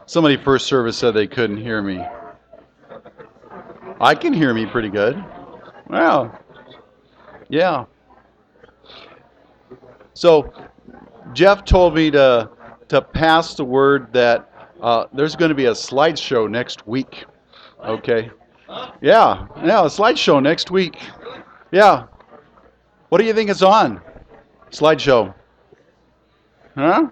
Somebody first service said they couldn't hear me. I can hear me pretty good. Wow. Yeah. So Jeff told me to pass the word that there's going to be a slideshow next week. Okay. Yeah, a slideshow next week. Yeah. What do you think it's on? Slideshow. Huh?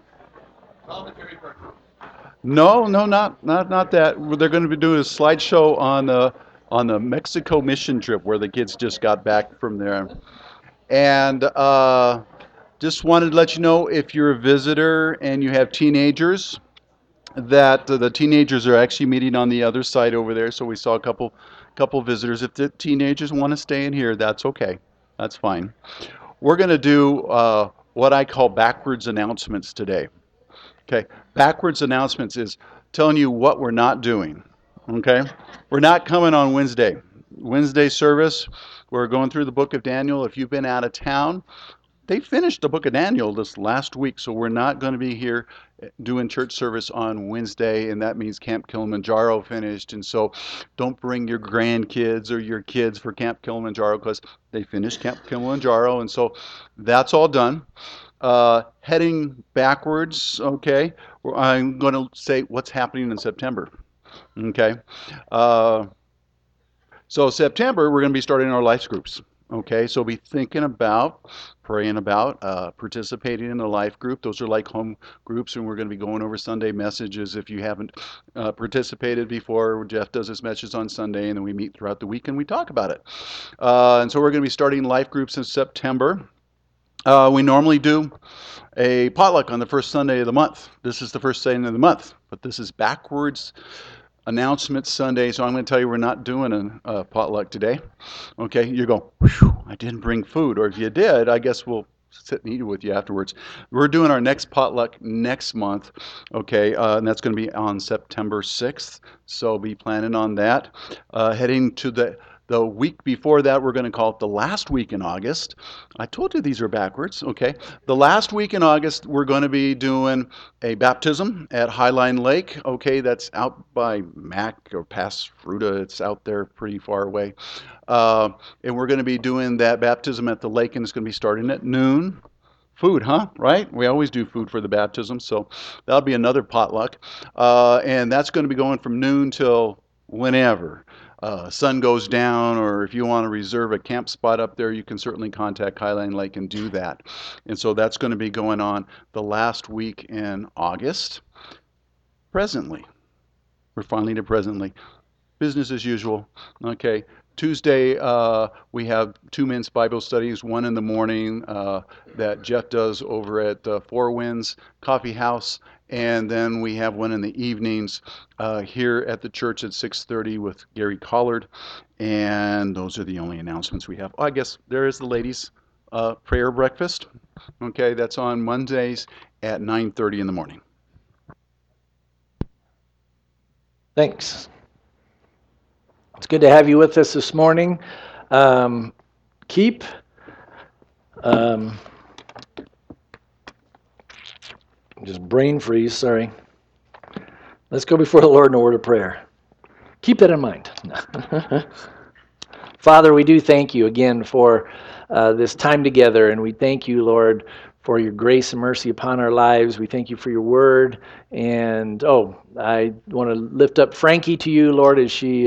No, no, not that. They're going to be doing a slideshow on the Mexico mission trip where the kids just got back from there. And just wanted to let you know if you're a visitor and you have teenagers, that the teenagers are actually meeting on the other side over there. So we saw a couple visitors. If the teenagers want to stay in here, that's okay. That's fine. We're going to do what I call backwards announcements today. Okay, backwards announcements is telling you what we're not doing. Okay, we're not coming on Wednesday. Wednesday service, we're going through the book of Daniel. If you've been out of town, they finished the book of Daniel this last week, so we're not going to be here doing church service on Wednesday, and that means Camp Kilimanjaro finished. And so don't bring your grandkids or your kids for Camp Kilimanjaro because they finished Camp Kilimanjaro, and so that's all done. Heading backwards, okay, I'm going to say what's happening in September. Okay. Uh, so September, we're going to be starting our life groups. Okay, so be thinking about, praying about, participating in a life group. Those are like home groups, and we're going to be going over Sunday messages. If you haven't participated before, Jeff does his messages on Sunday, and then we meet throughout the week and we talk about it. And so we're going to be starting life groups in September. We normally do a potluck on the first Sunday of the month. This is the first Sunday of the month, but this is backwards announcement Sunday, so I'm going to tell you we're not doing a potluck today. Okay, you go, whew, I didn't bring food, or if you did, I guess we'll sit and eat with you afterwards. We're doing our next potluck next month, okay, and that's going to be on September 6th, so be planning on that. Heading to the week before that, we're going to call it the last week in August. I told you these are backwards, okay? The last week in August, we're going to be doing a baptism at Highline Lake, okay? That's out by Mac or past Fruta. It's out there pretty far away. And we're going to be doing that baptism at the lake, and it's going to be starting at noon. Food, huh? Right? We always do food for the baptism, so that'll be another potluck. And that's going to be going from noon till whenever. Sun goes down, or if you want to reserve a camp spot up there, you can certainly contact Highline Lake and do that. And so that's going to be going on the last week in August. Presently, we're finally to presently. Business as usual. Okay. Tuesday, we have two men's Bible studies, one in the morning that Jeff does over at Four Winds Coffee House, and then we have one in the evenings here at the church at 6:30 with Gary Collard, and those are the only announcements we have. Oh, I guess there is the ladies' prayer breakfast. Okay, that's on Mondays at 9:30 in the morning. Thanks. It's good to have you with us this morning. Keep just brain freeze, sorry. Let's go before the Lord in a word of prayer. Keep that in mind. Father, we do thank you again for this time together, and we thank you, Lord, for your grace and mercy upon our lives. We thank you for your word. And, I want to lift up Frankie to you, Lord, as she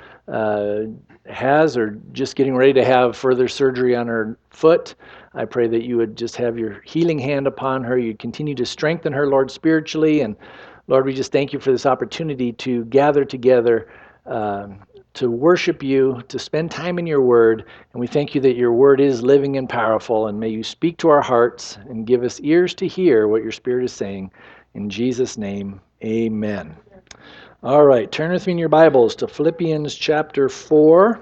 has or just getting ready to have further surgery on her foot. I pray that you would just have your healing hand upon her. You'd continue to strengthen her, Lord, spiritually. And, Lord, we just thank you for this opportunity to gather together to worship you, to spend time in your word. And we thank you that your word is living and powerful. And may you speak to our hearts and give us ears to hear what your Spirit is saying. In Jesus' name, amen. All right, turn with me in your Bibles to Philippians chapter 4.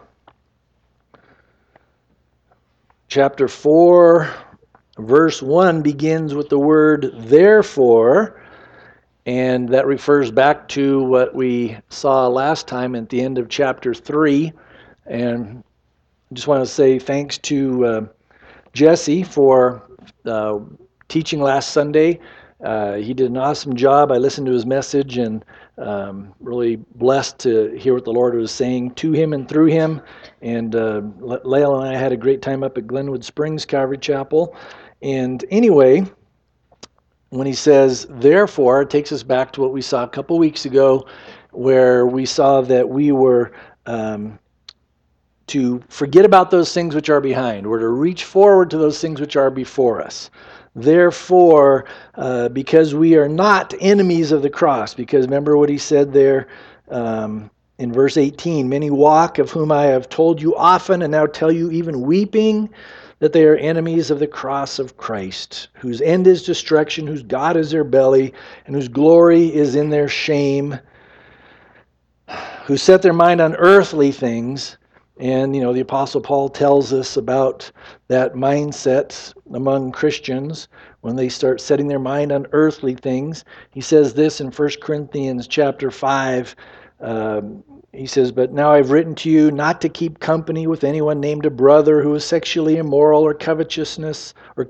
Chapter 4, verse 1 begins with the word therefore, and that refers back to what we saw last time at the end of chapter 3. And I just want to say thanks to Jesse for teaching last Sunday. He did an awesome job. I listened to his message and really blessed to hear what the Lord was saying to him and through him. And Layla and I had a great time up at Glenwood Springs Calvary Chapel. And anyway, when he says, therefore, it takes us back to what we saw a couple weeks ago, where we saw that we were to forget about those things which are behind. We're to reach forward to those things which are before us. Therefore, because we are not enemies of the cross, because remember what he said there in verse 18, many walk, of whom I have told you often, and now tell you even weeping, that they are enemies of the cross of Christ, whose end is destruction, whose God is their belly, and whose glory is in their shame, who set their mind on earthly things. And, the Apostle Paul tells us about that mindset among Christians when they start setting their mind on earthly things. He says this in 1 Corinthians chapter 5. He says, but now I've written to you not to keep company with anyone named a brother who is sexually immoral or covetous, or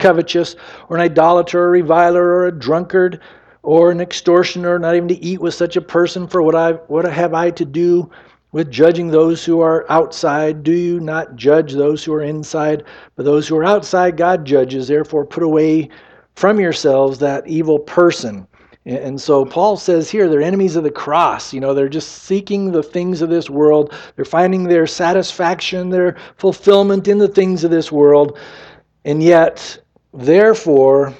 an idolater, or a reviler, or a drunkard, or an extortioner, not even to eat with such a person. For what have I to do with judging those who are outside? Do you not judge those who are inside? But those who are outside God judges. Therefore put away from yourselves that evil person. And so Paul says here, they're enemies of the cross. They're just seeking the things of this world. They're finding their satisfaction, their fulfillment in the things of this world. And yet, therefore,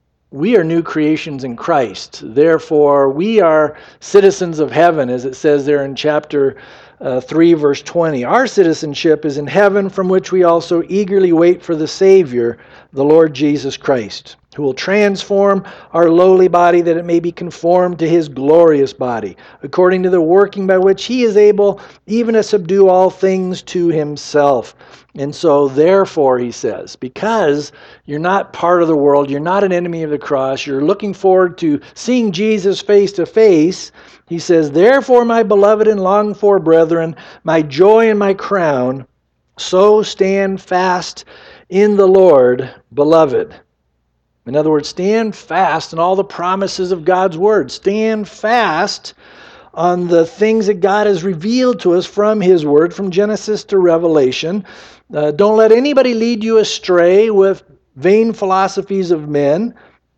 we are new creations in Christ. Therefore, we are citizens of heaven, as it says there in chapter 3, verse 20. Our citizenship is in heaven, from which we also eagerly wait for the Savior, the Lord Jesus Christ, who will transform our lowly body that it may be conformed to his glorious body, according to the working by which he is able even to subdue all things to himself. And so, therefore, he says, because you're not part of the world, you're not an enemy of the cross, you're looking forward to seeing Jesus face to face, he says, therefore, my beloved and longed for brethren, my joy and my crown, so stand fast in the Lord, beloved. In other words, stand fast in all the promises of God's word. Stand fast on the things that God has revealed to us from his word, from Genesis to Revelation. Don't let anybody lead you astray with vain philosophies of men,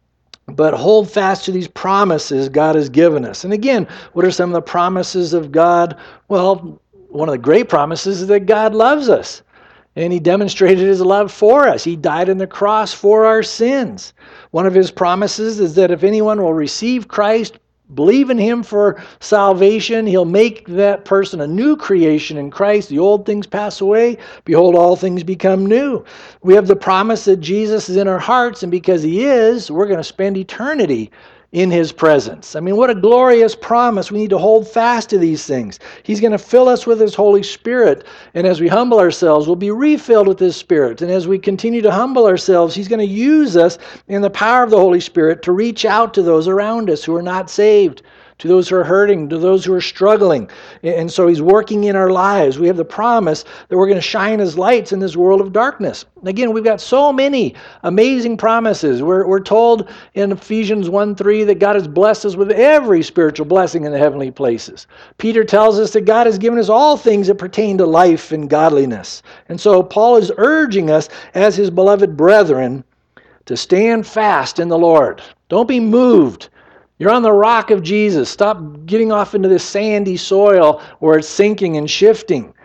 but hold fast to these promises God has given us. And again, what are some of the promises of God? Well, one of the great promises is that God loves us. And he demonstrated his love for us. He died on the cross for our sins. One of his promises is that if anyone will receive Christ, believe in him for salvation, he'll make that person a new creation in Christ. The old things pass away. Behold, all things become new. We have the promise that Jesus is in our hearts, and because he is, we're going to spend eternity in his presence. I mean, what a glorious promise. We need to hold fast to these things. He's going to fill us with his Holy Spirit. And as we humble ourselves, we'll be refilled with his Spirit. And as we continue to humble ourselves, he's going to use us in the power of the Holy Spirit to reach out to those around us who are not saved, to those who are hurting, to those who are struggling. And so he's working in our lives. We have the promise that we're going to shine as lights in this world of darkness. Again, we've got so many amazing promises. We're told in Ephesians 1:3 that God has blessed us with every spiritual blessing in the heavenly places. Peter tells us that God has given us all things that pertain to life and godliness. And so Paul is urging us as his beloved brethren to stand fast in the Lord. Don't be moved. You're on the rock of Jesus. Stop getting off into this sandy soil where it's sinking and shifting.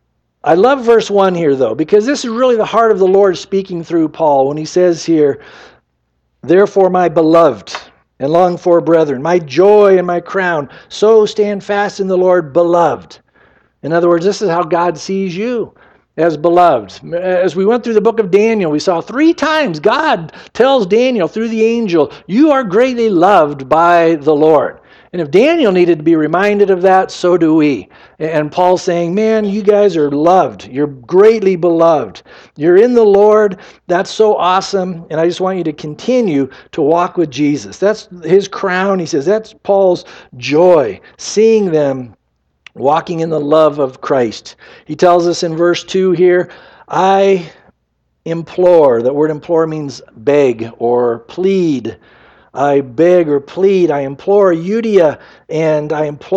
I love verse 1 here, though, because this is really the heart of the Lord speaking through Paul when he says here, therefore, my beloved and longed for brethren, my joy and my crown, so stand fast in the Lord, beloved. In other words, this is how God sees you, as beloved. As we went through the book of Daniel, we saw 3 times God tells Daniel through the angel, you are greatly loved by the Lord. And if Daniel needed to be reminded of that, so do we. And Paul's saying, man, you guys are loved. You're greatly beloved. You're in the Lord. That's so awesome. And I just want you to continue to walk with Jesus. That's his crown. He says that's Paul's joy, seeing them walking in the love of Christ. He tells us in verse 2 here, I implore. That word implore means beg or plead I beg or plead, I implore Euodia, and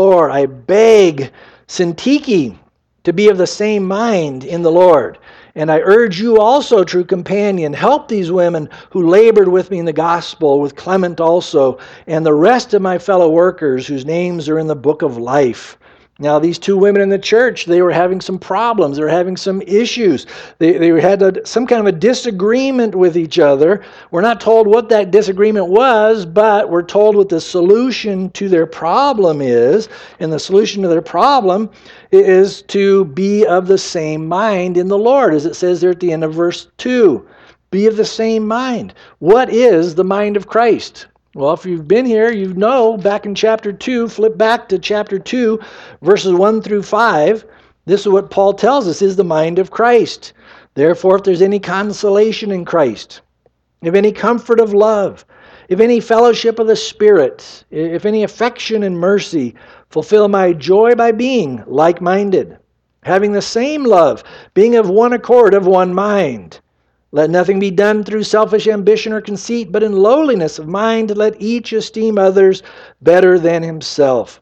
I beg Syntyche to be of the same mind in the Lord. And I urge you also, true companion, help these women who labored with me in the gospel, with Clement also, and the rest of my fellow workers whose names are in the book of life. Now, these two women in the church, they were having some problems. They were having some issues. They had some kind of a disagreement with each other. We're not told what that disagreement was, but we're told what the solution to their problem is. And the solution to their problem is to be of the same mind in the Lord, as it says there at the end of verse 2. Be of the same mind. What is the mind of Christ? Well, if you've been here, you know back in chapter 2, flip back to chapter 2, verses 1 through 5. This is what Paul tells us is the mind of Christ. Therefore, if there's any consolation in Christ, if any comfort of love, if any fellowship of the Spirit, if any affection and mercy, fulfill my joy by being like-minded, having the same love, being of one accord, of one mind. Let nothing be done through selfish ambition or conceit, but in lowliness of mind let each esteem others better than himself.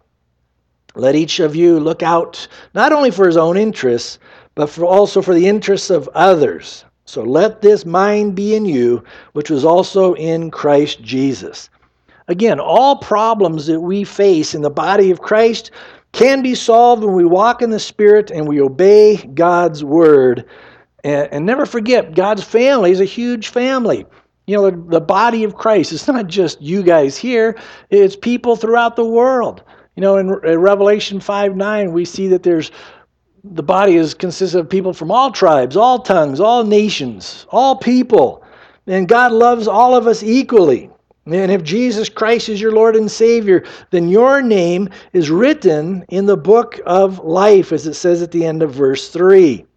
Let each of you look out not only for his own interests, but also for the interests of others. So let this mind be in you, which was also in Christ Jesus. Again, all problems that we face in the body of Christ can be solved when we walk in the Spirit and we obey God's word. And never forget, God's family is a huge family. You know, the body of Christ, it's not just you guys here, it's people throughout the world. You know, in Revelation 5:9, we see that the body consists of people from all tribes, all tongues, all nations, all people. And God loves all of us equally. And if Jesus Christ is your Lord and Savior, then your name is written in the book of life, as it says at the end of verse 3.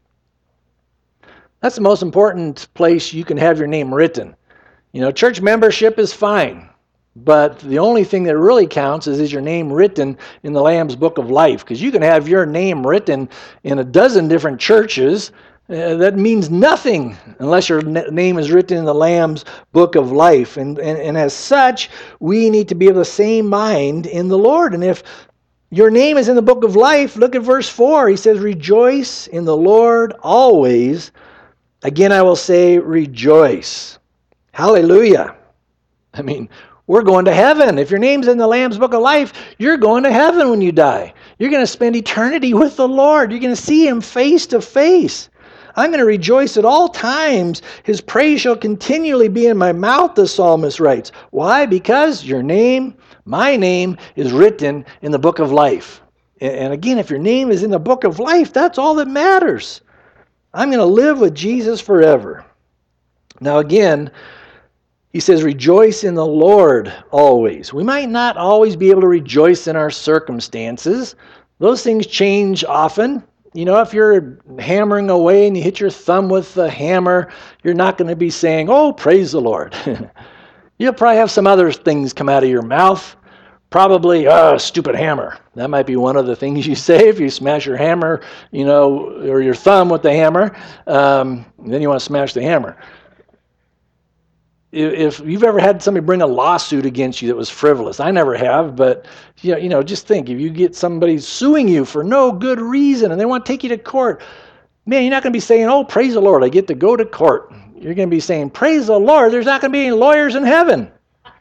That's the most important place you can have your name written. You know, church membership is fine, but the only thing that really counts is your name written in the Lamb's Book of Life, because you can have your name written in a dozen different churches. That means nothing unless your name is written in the Lamb's Book of Life. And as such, we need to be of the same mind in the Lord. And if your name is in the Book of Life, look at verse 4. He says, rejoice in the Lord always. Again, I will say, rejoice. Hallelujah. I mean, we're going to heaven. If your name's in the Lamb's Book of Life, you're going to heaven when you die. You're going to spend eternity with the Lord. You're going to see Him face to face. I'm going to rejoice at all times. His praise shall continually be in my mouth, the psalmist writes. Why? Because your name, my name, is written in the Book of Life. And again, if your name is in the Book of Life, that's all that matters. I'm going to live with Jesus forever. Now again, he says, rejoice in the Lord always. We might not always be able to rejoice in our circumstances. Those things change often. You know, if you're hammering away and you hit your thumb with the hammer, you're not going to be saying, oh, praise the Lord. You'll probably have some other things come out of your mouth. Probably, stupid hammer. That might be one of the things you say if you smash your hammer, you know, or your thumb with the hammer. Then you want to smash the hammer. If you've ever had somebody bring a lawsuit against you that was frivolous, I never have, but you know, just think, if you get somebody suing you for no good reason and they want to take you to court, man, you're not going to be saying, oh, praise the Lord, I get to go to court. You're going to be saying, praise the Lord, there's not going to be any lawyers in heaven.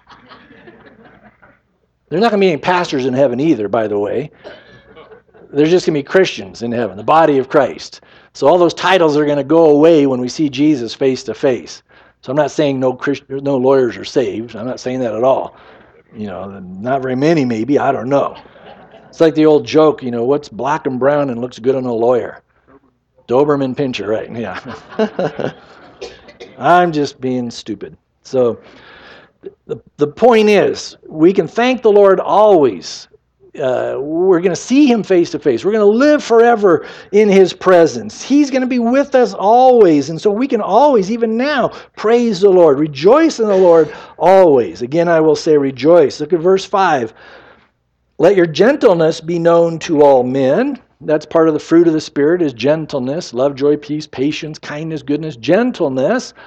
There's not going to be any pastors in heaven either, by the way. There's just going to be Christians in heaven, the body of Christ. So all those titles are going to go away when we see Jesus face to face. So I'm not saying no lawyers are saved. I'm not saying that at all. You know, not very many maybe. I don't know. It's like the old joke, you know, what's black and brown and looks good on a lawyer? Doberman Pinscher, right? Yeah. I'm just being stupid. So the point is, we can thank the Lord always. We're going to see Him face to face. We're going to live forever in His presence. He's going to be with us always. And so we can always, even now, praise the Lord. Rejoice in the Lord always. Again, I will say rejoice. Look at verse 5. Let your gentleness be known to all men. That's part of the fruit of the Spirit, is gentleness, love, joy, peace, patience, kindness, goodness, gentleness.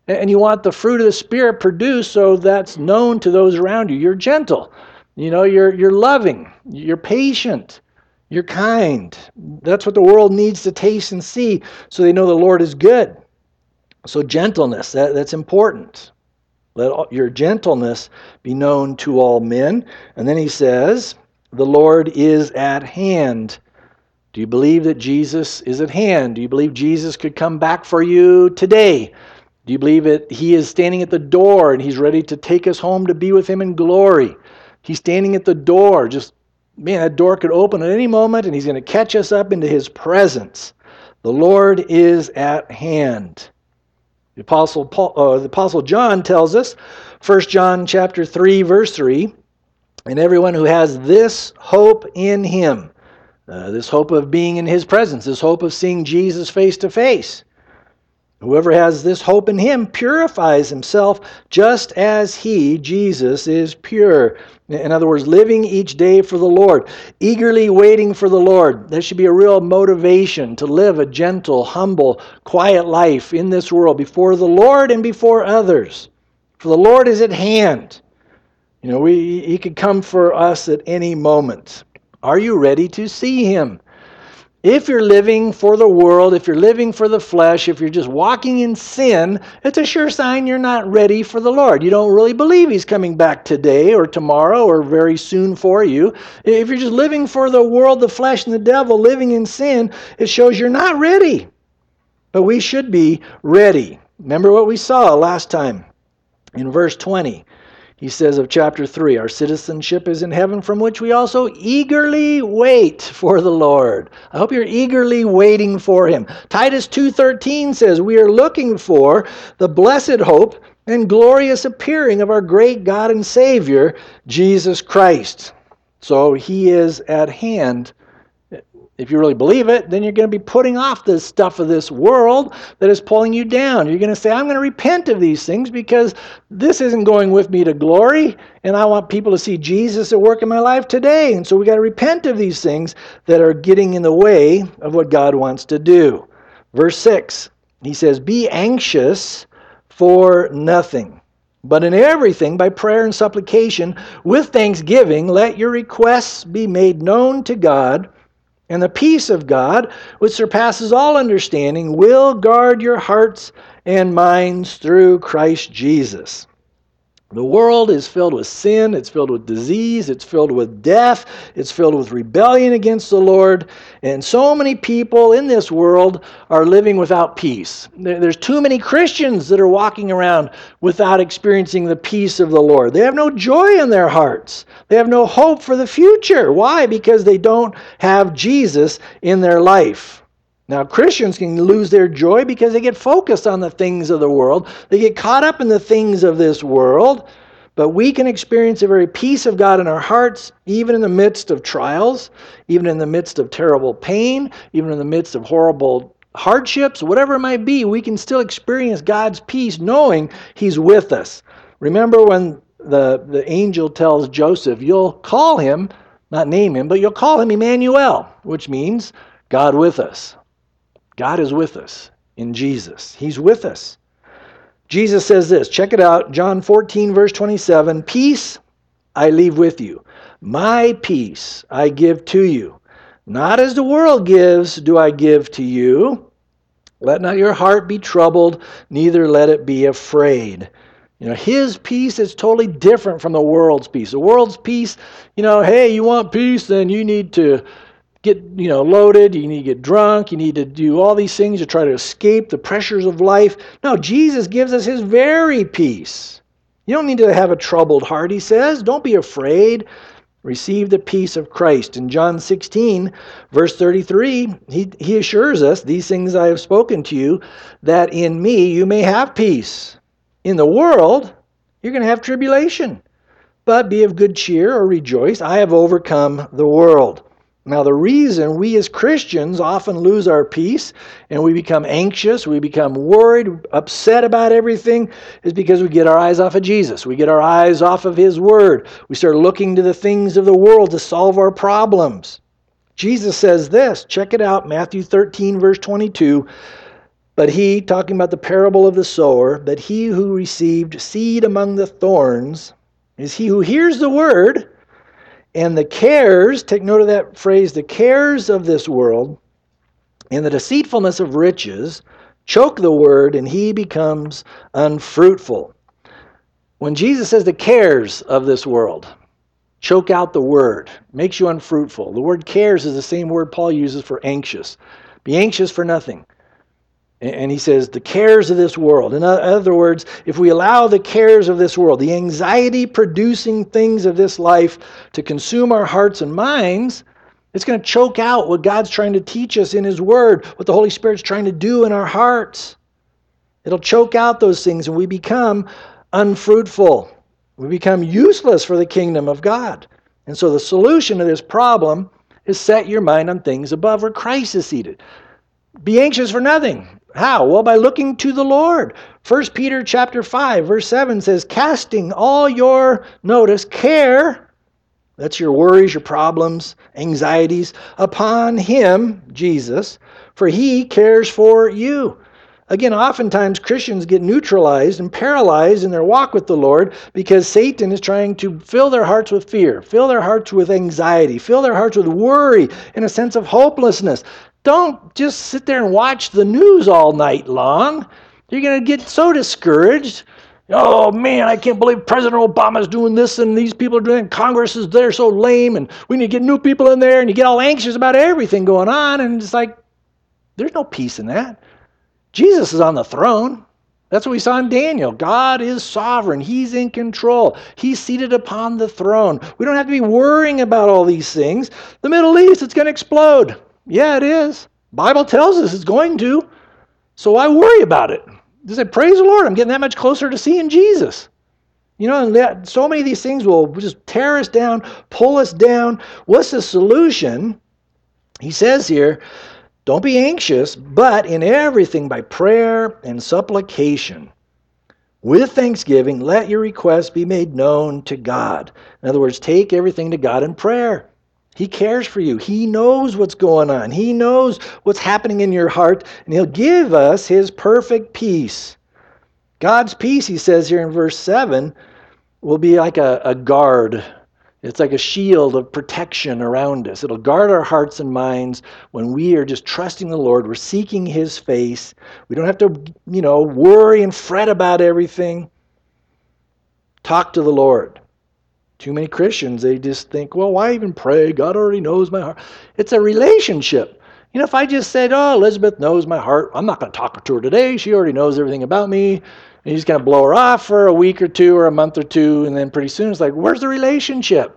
And you want the fruit of the Spirit produced so that's known to those around you. You're gentle. You're loving. You're patient. You're kind. That's what the world needs to taste and see so they know the Lord is good. So gentleness, that's important. Let your gentleness be known to all men. And then he says, the Lord is at hand. Do you believe that Jesus is at hand? Do you believe Jesus could come back for you today? Do you believe that he is standing at the door and he's ready to take us home to be with him in glory? He's standing at the door. That door could open at any moment and he's going to catch us up into his presence. The Lord is at hand. The Apostle John tells us, 1 John chapter 3, verse 3, and everyone who has this hope in him, this hope of being in his presence, this hope of seeing Jesus face to face, whoever has this hope in him purifies himself just as he, Jesus, is pure. In other words, living each day for the Lord, eagerly waiting for the Lord. There should be a real motivation to live a gentle, humble, quiet life in this world before the Lord and before others. For the Lord is at hand. He could come for us at any moment. Are you ready to see him? If you're living for the world, if you're living for the flesh, if you're just walking in sin, it's a sure sign you're not ready for the Lord. You don't really believe he's coming back today or tomorrow or very soon for you. If you're just living for the world, the flesh, and the devil, living in sin, it shows you're not ready. But we should be ready. Remember what we saw last time in verse 20. He says of chapter 3, our citizenship is in heaven, from which we also eagerly wait for the Lord. I hope you're eagerly waiting for him. Titus 2:13 says, we are looking for the blessed hope and glorious appearing of our great God and Savior, Jesus Christ. So he is at hand. If you really believe it, then you're going to be putting off the stuff of this world that is pulling you down. You're going to say, I'm going to repent of these things because this isn't going with me to glory, and I want people to see Jesus at work in my life today. And so we got to repent of these things that are getting in the way of what God wants to do. Verse 6, he says, be anxious for nothing, but in everything by prayer and supplication with thanksgiving let your requests be made known to God. And the peace of God, which surpasses all understanding, will guard your hearts and minds through Christ Jesus. The world is filled with sin, it's filled with disease, it's filled with death, it's filled with rebellion against the Lord, and so many people in this world are living without peace. There's too many Christians that are walking around without experiencing the peace of the Lord. They have no joy in their hearts. They have no hope for the future. Why? Because they don't have Jesus in their life. Now, Christians can lose their joy because they get focused on the things of the world. They get caught up in the things of this world. But we can experience the very peace of God in our hearts, even in the midst of trials, even in the midst of terrible pain, even in the midst of horrible hardships, whatever it might be. We can still experience God's peace knowing he's with us. Remember when the angel tells Joseph, you'll call him, not name him, but you'll call him Emmanuel, which means God with us. God is with us in Jesus. He's with us. Jesus says this, check it out, John 14, verse 27, peace I leave with you. My peace I give to you. Not as the world gives do I give to you. Let not your heart be troubled, neither let it be afraid. His peace is totally different from the world's peace. The world's peace, hey, you want peace, then you need to get loaded, you need to get drunk, you need to do all these things to try to escape the pressures of life. No, Jesus gives us his very peace. You don't need to have a troubled heart, he says. Don't be afraid. Receive the peace of Christ. In John 16, verse 33, he assures us, these things I have spoken to you, that in me you may have peace. In the world, you're going to have tribulation. But be of good cheer or rejoice. I have overcome the world. Now, the reason we as Christians often lose our peace and we become anxious, we become worried, upset about everything, is because we get our eyes off of Jesus. We get our eyes off of his word. We start looking to the things of the world to solve our problems. Jesus says this, check it out, Matthew 13, verse 22, But he, talking about the parable of the sower, but he who received seed among the thorns is he who hears the word, and the cares, take note of that phrase, the cares of this world and the deceitfulness of riches choke the word, and he becomes unfruitful. When Jesus says the cares of this world choke out the word, makes you unfruitful. The word cares is the same word Paul uses for anxious. Be anxious for nothing. And he says the cares of this world. In other words, if we allow the cares of this world, the anxiety-producing things of this life to consume our hearts and minds, it's going to choke out what God's trying to teach us in His Word, what the Holy Spirit's trying to do in our hearts. It'll choke out those things, and we become unfruitful. We become useless for the kingdom of God. And so the solution to this problem is set your mind on things above where Christ is seated. Be anxious for nothing. How? Well, by looking to the Lord. 1 Peter chapter 5, verse 7 says, casting all your, notice, care, that's your worries, your problems, anxieties, upon Him, Jesus, for He cares for you. Again, oftentimes Christians get neutralized and paralyzed in their walk with the Lord because Satan is trying to fill their hearts with fear, fill their hearts with anxiety, fill their hearts with worry and a sense of hopelessness. Don't just sit there and watch the news all night long. You're going to get so discouraged. Oh man, I can't believe President Obama's doing this and these people are doing it. Congress is there so lame and we need to get new people in there, and you get all anxious about everything going on, and it's like, there's no peace in that. Jesus is on the throne. That's what we saw in Daniel. God is sovereign. He's in control. He's seated upon the throne. We don't have to be worrying about all these things. The Middle East, it's going to explode. Yeah, it is. Bible tells us it's going to. So why worry about it? Just say, praise the Lord, I'm getting that much closer to seeing Jesus. You know, and so many of these things will just tear us down, pull us down. What's the solution? He says here, don't be anxious, but in everything by prayer and supplication, with thanksgiving, let your requests be made known to God. In other words, take everything to God in prayer. He cares for you. He knows what's going on. He knows what's happening in your heart, and He'll give us His perfect peace. God's peace, he says here in verse 7, will be like a guard. It's like a shield of protection around us. It'll guard our hearts and minds when we are just trusting the Lord. We're seeking His face. We don't have to, worry and fret about everything. Talk to the Lord. Too many Christians, they just think, well, why even pray? God already knows my heart. It's a relationship. If I just said, oh, Elizabeth knows my heart, I'm not going to talk to her today. She already knows everything about me. And you're just going to blow her off for a week or two or a month or two, and then pretty soon it's like, where's the relationship?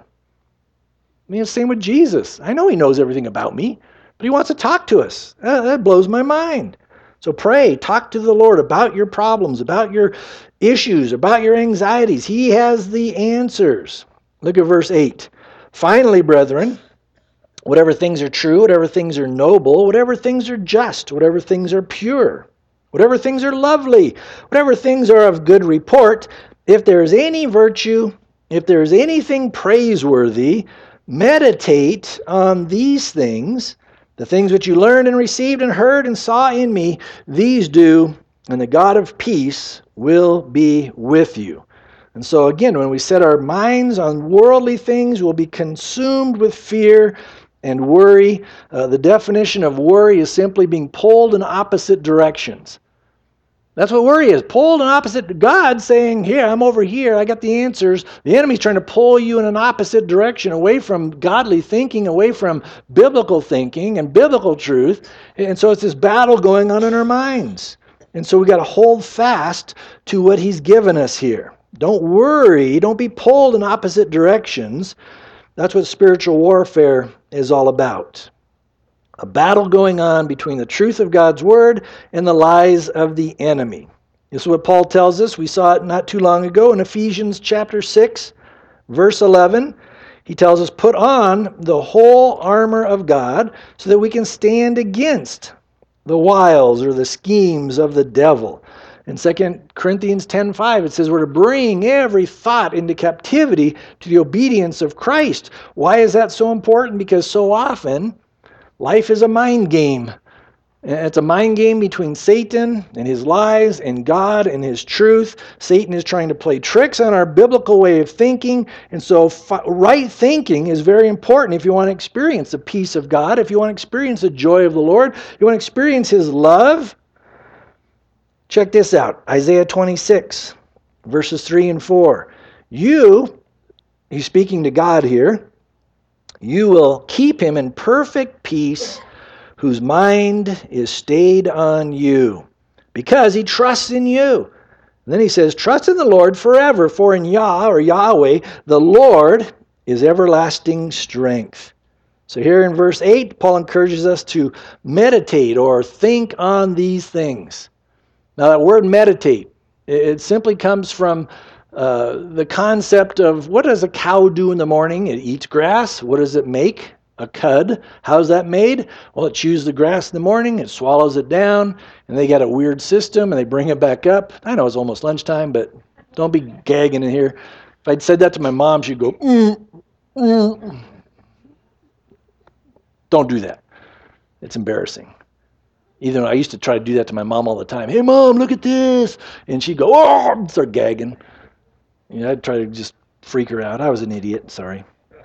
It's the same with Jesus. I know He knows everything about me, but He wants to talk to us. That blows my mind. So pray, talk to the Lord about your problems, about your issues, about your anxieties. He has the answers. Look at verse 8. Finally, brethren, whatever things are true, whatever things are noble, whatever things are just, whatever things are pure, whatever things are lovely, whatever things are of good report, if there is any virtue, if there is anything praiseworthy, meditate on these things, the things which you learned and received and heard and saw in me, these do, and the God of peace will be with you. And so again, when we set our minds on worldly things, we'll be consumed with fear and worry. The definition of worry is simply being pulled in opposite directions. That's what worry is, pulled in opposite. God saying, here, I'm over here, I got the answers. The enemy's trying to pull you in an opposite direction, away from godly thinking, away from biblical thinking and biblical truth. And so it's this battle going on in our minds. And so we got to hold fast to what He's given us here. Don't worry, don't be pulled in opposite directions. That's what spiritual warfare is all about. A battle going on between the truth of God's Word and the lies of the enemy. This is what Paul tells us. We saw it not too long ago in Ephesians chapter 6, verse 11. He tells us, put on the whole armor of God so that we can stand against the wiles or the schemes of the devil. In 2 Corinthians 10:5, it says we're to bring every thought into captivity to the obedience of Christ. Why is that so important? Because so often, life is a mind game. It's a mind game between Satan and his lies and God and his truth. Satan is trying to play tricks on our biblical way of thinking. And so right thinking is very important if you want to experience the peace of God, if you want to experience the joy of the Lord, you want to experience his love. Check this out. Isaiah 26, verses 3 and 4. He's speaking to God here, you will keep him in perfect peace whose mind is stayed on you, because he trusts in you. And then he says, trust in the Lord forever, for in Yahweh, the Lord is everlasting strength. So here in verse 8, Paul encourages us to meditate or think on these things. Now that word meditate, it simply comes from the concept of what does a cow do in the morning? It eats grass. What does it make? A cud. How's that made? Well, it chews the grass in the morning, it swallows it down, and they got a weird system, and they bring it back up. I know it's almost lunchtime, but don't be gagging in here. If I'd said that to my mom, she'd go, Don't do that. It's embarrassing. Even though I used to try to do that to my mom all the time. Hey, Mom, look at this. And she'd go, oh, start gagging. I'd try to just freak her out. I was an idiot, sorry.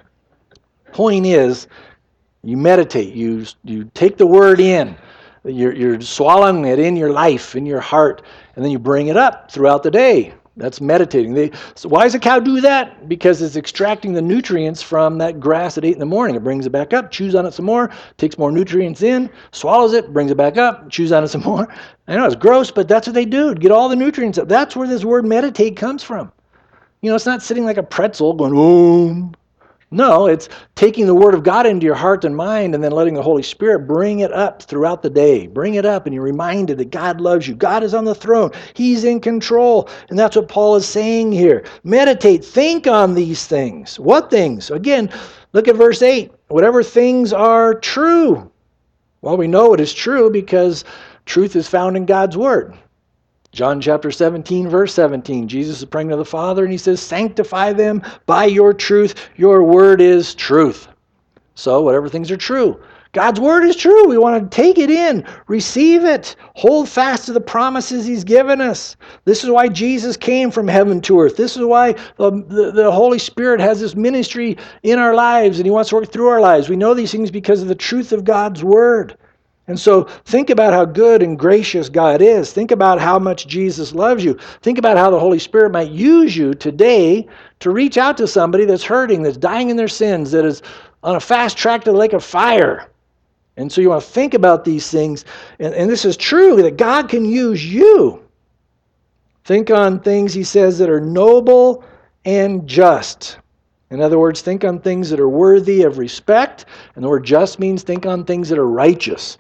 Point is, you meditate, you take the word in, you're swallowing it in your life, in your heart, and then you bring it up throughout the day. That's meditating. So why does a cow do that? Because it's extracting the nutrients from that grass it ate in the morning. It brings it back up, chews on it some more, takes more nutrients in, swallows it, brings it back up, chews on it some more. I know it's gross, but that's what they do to get all the nutrients up. That's where this word meditate comes from. It's not sitting like a pretzel going, oh. No, it's taking the Word of God into your heart and mind and then letting the Holy Spirit bring it up throughout the day. Bring it up and you're reminded that God loves you. God is on the throne. He's in control. And that's what Paul is saying here. Meditate. Think on these things. What things? Again, look at verse 8. Whatever things are true. Well, we know it is true because truth is found in God's Word. John chapter 17, verse 17, Jesus is praying to the Father and he says, sanctify them by your truth. Your word is truth. So whatever things are true. God's word is true. We want to take it in, receive it, hold fast to the promises he's given us. This is why Jesus came from heaven to earth. This is why the Holy Spirit has this ministry in our lives and he wants to work through our lives. We know these things because of the truth of God's word. And so think about how good and gracious God is. Think about how much Jesus loves you. Think about how the Holy Spirit might use you today to reach out to somebody that's hurting, that's dying in their sins, that is on a fast track to the lake of fire. And so you want to think about these things. And this is true, that God can use you. Think on things, he says, that are noble and just. In other words, think on things that are worthy of respect. And the word just means think on things that are righteous.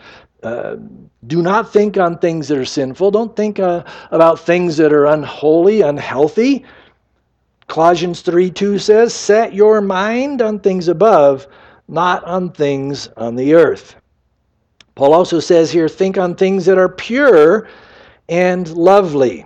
Do not think on things that are sinful. Don't think about things that are unholy, unhealthy. Colossians 3:2 says, set your mind on things above, not on things on the earth. Paul also says here, think on things that are pure and lovely.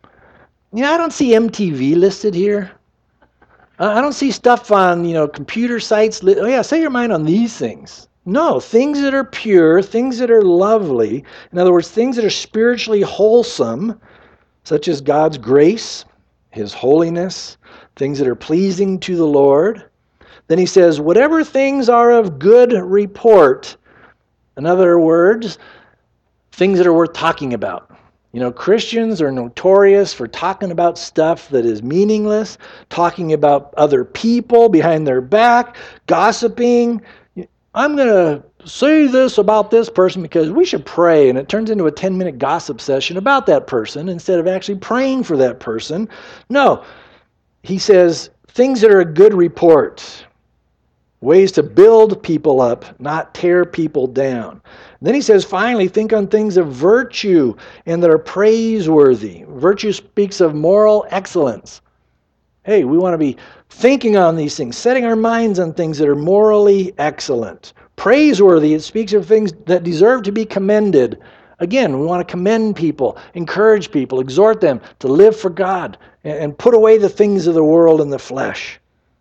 I don't see MTV listed here. I don't see stuff on, computer sites. Oh yeah, set your mind on these things. No, things that are pure, things that are lovely. In other words, things that are spiritually wholesome, such as God's grace, his holiness, things that are pleasing to the Lord. Then he says, whatever things are of good report. In other words, things that are worth talking about. Christians are notorious for talking about stuff that is meaningless, talking about other people behind their back, gossiping. I'm going to say this about this person because we should pray, and it turns into a 10-minute gossip session about that person instead of actually praying for that person. No, he says things that are a good report, ways to build people up, not tear people down. Then he says, finally, think on things of virtue and that are praiseworthy. Virtue speaks of moral excellence. Hey, we want to be thinking on these things, setting our minds on things that are morally excellent. Praiseworthy, it speaks of things that deserve to be commended. Again, we want to commend people, encourage people, exhort them to live for God and put away the things of the world and the flesh.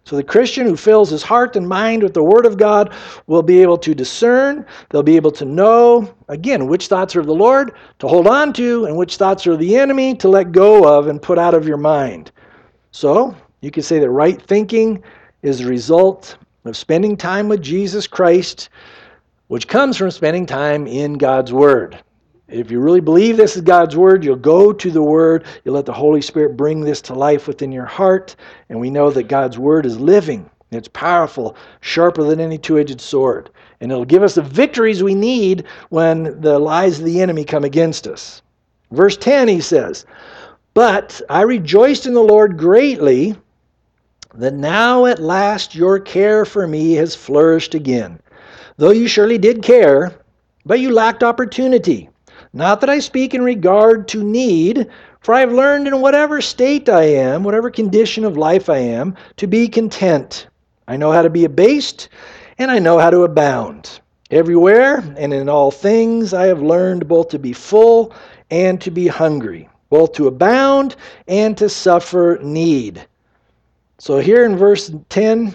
So the Christian who fills his heart and mind with the Word of God will be able to discern, they'll be able to know, again, which thoughts are of the Lord to hold on to, and which thoughts are of the enemy to let go of and put out of your mind. So you could say that right thinking is the result of spending time with Jesus Christ, which comes from spending time in God's Word. If you really believe this is God's Word, you'll go to the Word, you'll let the Holy Spirit bring this to life within your heart, and we know that God's Word is living, it's powerful, sharper than any two-edged sword, and it'll give us the victories we need when the lies of the enemy come against us. Verse 10, he says, "But I rejoiced in the Lord greatly that now at last your care for me has flourished again. Though you surely did care, but you lacked opportunity. Not that I speak in regard to need, for I have learned in whatever state I am, whatever condition of life I am, to be content. I know how to be abased, and I know how to abound. Everywhere and in all things I have learned both to be full and to be hungry, both to abound and to suffer need." So here in verse 10,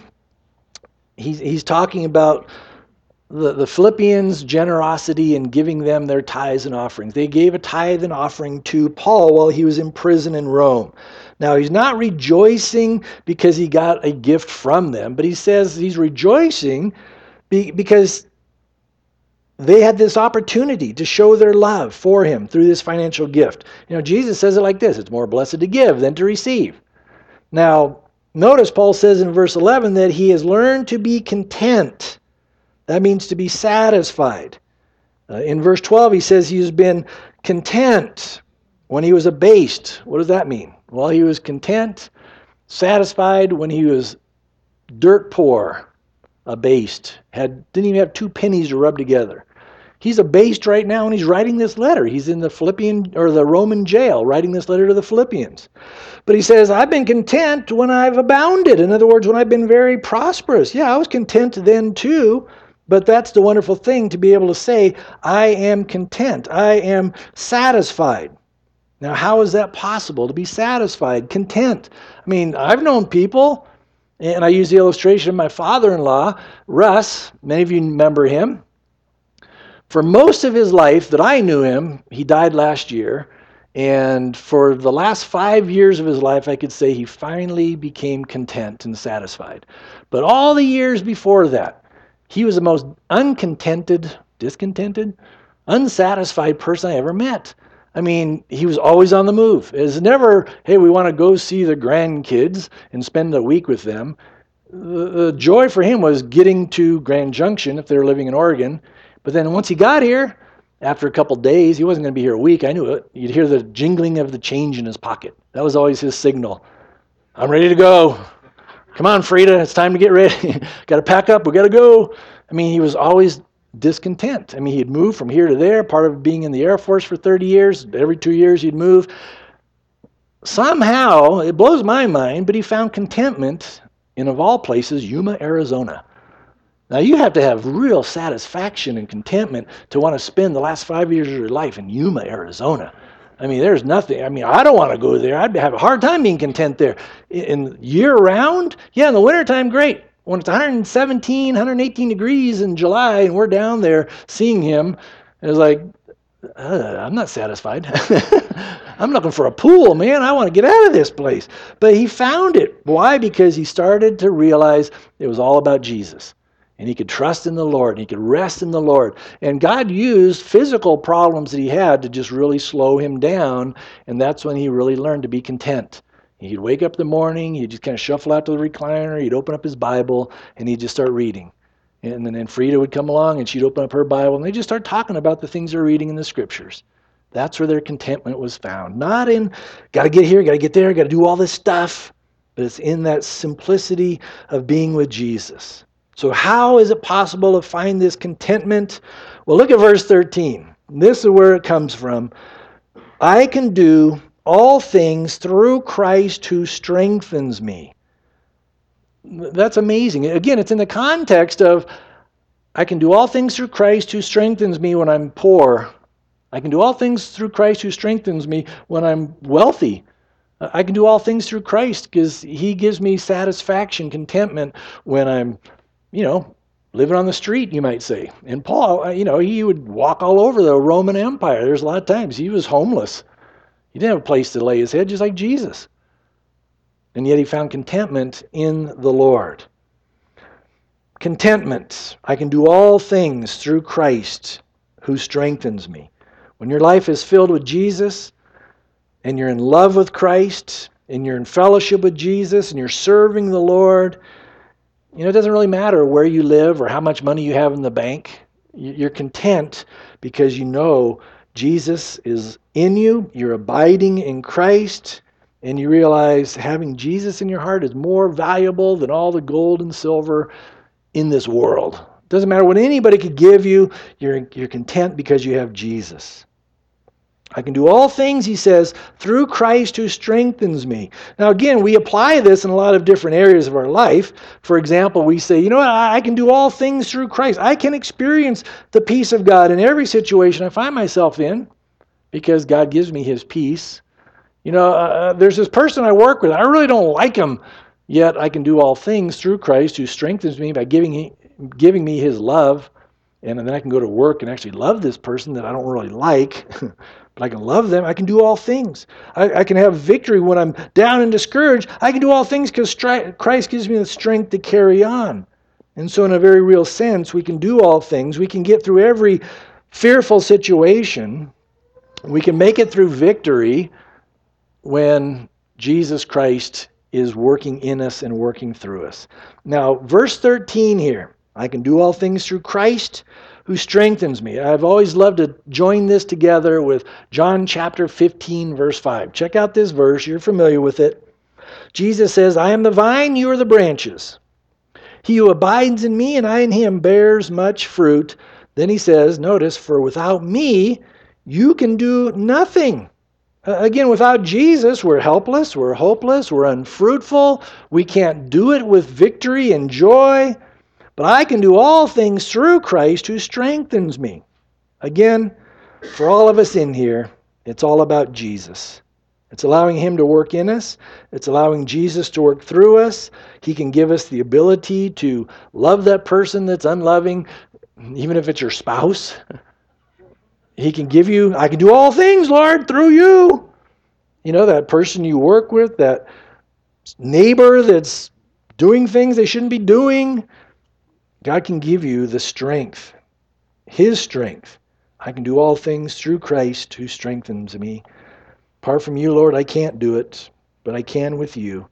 he's talking about the Philippians' generosity in giving them their tithes and offerings. They gave a tithe and offering to Paul while he was in prison in Rome. Now, he's not rejoicing because he got a gift from them, but he says he's rejoicing because they had this opportunity to show their love for him through this financial gift. You know, Jesus says it like this: it's more blessed to give than to receive. Now, notice Paul says in verse 11 that he has learned to be content. That means to be satisfied. In verse 12, he says he's been content when he was abased. What does that mean? Well, he was content, satisfied when he was dirt poor, abased, didn't even have 2 pennies to rub together. He's abased right now, and he's writing this letter. He's in the the Roman jail, writing this letter to the Philippians. But he says, I've been content when I've abounded. In other words, when I've been very prosperous. Yeah, I was content then too. But that's the wonderful thing, to be able to say, I am content. I am satisfied. Now, how is that possible, to be satisfied, content? I mean, I've known people, and I use the illustration of my father-in-law, Russ. Many of you remember him. For most of his life that I knew him, he died last year, and for the last 5 years of his life, I could say he finally became content and satisfied. But all the years before that, he was the most discontented, unsatisfied person I ever met. I mean, he was always on the move. It was never, hey, we want to go see the grandkids and spend a week with them. The joy for him was getting to Grand Junction if they were living in Oregon. But then once he got here, after a couple days, he wasn't going to be here a week. I knew it. You'd hear the jingling of the change in his pocket. That was always his signal. I'm ready to go. Come on, Frida, it's time to get ready. Got to pack up, we got to go. I mean, he was always discontent. I mean, he'd move from here to there, part of being in the Air Force for 30 years. Every 2 years he'd move. Somehow, it blows my mind, but he found contentment in, of all places, Yuma, Arizona. Now, you have to have real satisfaction and contentment to want to spend the last 5 years of your life in Yuma, Arizona. I mean, there's nothing. I mean, I don't want to go there. I'd have a hard time being content there. In year-round, yeah, in the wintertime, great. When it's 117, 118 degrees in July and we're down there seeing him, it's like, I'm not satisfied. I'm looking for a pool, man. I want to get out of this place. But he found it. Why? Because he started to realize it was all about Jesus. And he could trust in the Lord, and he could rest in the Lord. And God used physical problems that he had to just really slow him down, and that's when he really learned to be content. He'd wake up in the morning, he'd just kind of shuffle out to the recliner, he'd open up his Bible, and he'd just start reading. And then Frida would come along, and she'd open up her Bible, and they'd just start talking about the things they're reading in the Scriptures. That's where their contentment was found. Not in, got to get here, got to get there, got to do all this stuff, but it's in that simplicity of being with Jesus. So how is it possible to find this contentment? Well, look at verse 13. This is where it comes from. I can do all things through Christ who strengthens me. That's amazing. Again, it's in the context of I can do all things through Christ who strengthens me when I'm poor. I can do all things through Christ who strengthens me when I'm wealthy. I can do all things through Christ because he gives me satisfaction, contentment when I'm, living on the street, you might say. And Paul, he would walk all over the Roman Empire. There's a lot of times he was homeless. He didn't have a place to lay his head, just like Jesus. And yet he found contentment in the Lord. Contentment. I can do all things through Christ who strengthens me. When your life is filled with Jesus, and you're in love with Christ, and you're in fellowship with Jesus, and you're serving the Lord, it doesn't really matter where you live or how much money you have in the bank. You're content because you know Jesus is in you, you're abiding in Christ, and you realize having Jesus in your heart is more valuable than all the gold and silver in this world. Doesn't matter what anybody could give you, you're content because you have Jesus. I can do all things, he says, through Christ who strengthens me. Now again, we apply this in a lot of different areas of our life. For example, we say, I can do all things through Christ. I can experience the peace of God in every situation I find myself in because God gives me his peace. There's this person I work with. I really don't like him, yet I can do all things through Christ who strengthens me by giving me his love. And then I can go to work and actually love this person that I don't really like. But I can love them. I can do all things. I can have victory when I'm down and discouraged. I can do all things because Christ gives me the strength to carry on. And so in a very real sense, we can do all things. We can get through every fearful situation. We can make it through victory when Jesus Christ is working in us and working through us. Now, verse 13 here. I can do all things through Christ who strengthens me. I've always loved to join this together with John chapter 15, verse 5. Check out this verse. You're familiar with it. Jesus says, I am the vine, you are the branches. He who abides in me and I in him bears much fruit. Then he says, notice, for without me, you can do nothing. Again, without Jesus, we're helpless, we're hopeless, we're unfruitful. We can't do it with victory and joy. But I can do all things through Christ who strengthens me. Again, for all of us in here, it's all about Jesus. It's allowing him to work in us. It's allowing Jesus to work through us. He can give us the ability to love that person that's unloving, even if it's your spouse. He can give you, I can do all things, Lord, through you. That person you work with, that neighbor that's doing things they shouldn't be doing. God can give you the strength, his strength. I can do all things through Christ who strengthens me. Apart from you, Lord, I can't do it, but I can with you.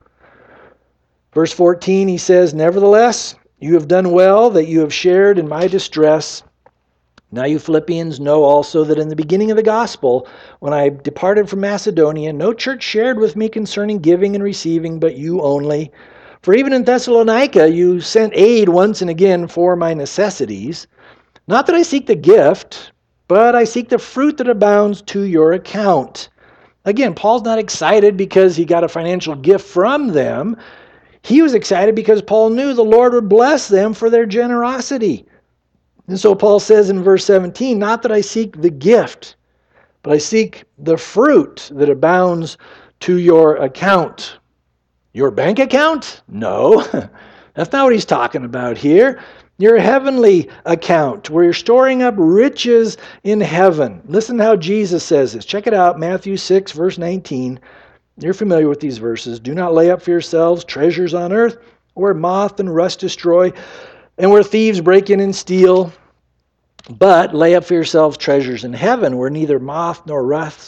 Verse 14, he says, nevertheless, you have done well that you have shared in my distress. Now you Philippians know also that in the beginning of the gospel, when I departed from Macedonia, no church shared with me concerning giving and receiving, but you only. For even in Thessalonica you sent aid once and again for my necessities. Not that I seek the gift, but I seek the fruit that abounds to your account. Again, Paul's not excited because he got a financial gift from them. He was excited because Paul knew the Lord would bless them for their generosity. And so Paul says in verse 17, not that I seek the gift, but I seek the fruit that abounds to your account. Your bank account? No, that's not what he's talking about here. Your heavenly account, where you're storing up riches in heaven. Listen to how Jesus says this. Check it out, Matthew 6, verse 19. You're familiar with these verses. Do not lay up for yourselves treasures on earth, where moth and rust destroy, and where thieves break in and steal. But lay up for yourselves treasures in heaven, where neither moth nor